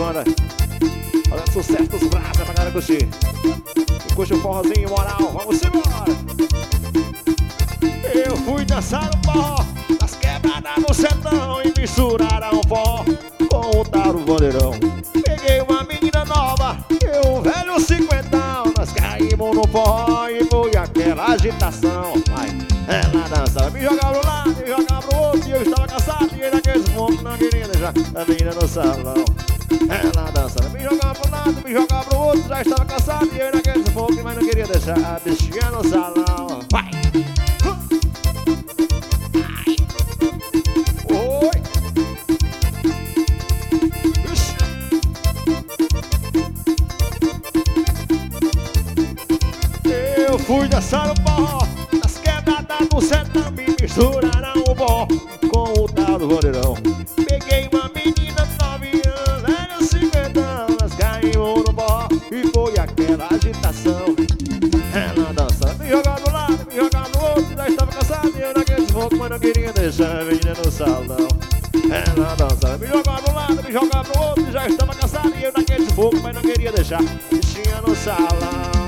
banda. Fazendo sucesso dos braços pra galera curtir. E curte o forrozinho moral, vamos embora. Eu fui dançar no forró nas quebradas no sertão e misturaram forró com o tal do bandeirão. Peguei uma menina nova e um velho cinquentão. Nós caímos no forró e foi aquela agitação. Vai, ela dançava, me jogava pro lado, me jogava pro outro. E eu estava cansado e naqueles fomos não queria deixar a menina no salão. Ela dançava, me jogava pro lado, me jogava pro outro. Já estava cansado e eu naqueles fomos, mas não queria deixar a bichinha no salão. Vai! Eu fui dançar no forró nas quebradas do sertão, me misturaram o forró com o tal do bandeirão. Peguei uma menina novinha, velho cinquentão. Nós caímos no forró e foi aquela agitação. Ela dançava, me jogava do lado, me jogava no outro. Já estava cansado e eu naqueles focos, mas não queria deixar a menina no salão. Ela dançava, me jogava do lado, me jogava no outro. Já estava cansado e eu naqueles focos, mas não queria deixar a bichinha no salão.